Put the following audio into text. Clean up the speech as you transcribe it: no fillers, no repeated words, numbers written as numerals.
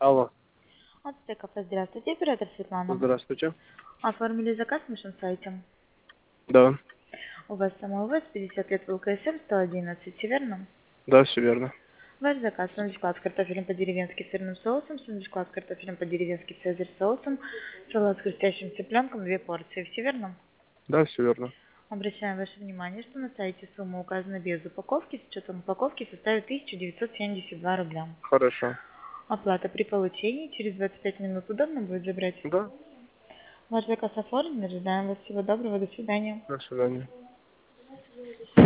Алло, Ацтеков, здравствуйте, оператор Светлана. здравствуйте. Оформили заказ на нашем сайте. Да, У вас самого 50 лет ВЛКСМ 111, верно? да, все верно. Ваш заказ сэндвич-класс с картофелем по-деревенски сырным соусом, сэндвич-класс с картофелем по-деревенски цезарь соусом, салат с хрустящим цыпленком, 2 порции, все верно? Да, все верно. Обращаем ваше внимание, что на сайте сумма указана без упаковки, с учетом упаковки составит 1972 рубля. Хорошо. Оплата при получении через 25 минут удобно будет забрать? Да, Ваш заказ оформлен, ожидаем вас. Всего доброго, до свидания. до свидания.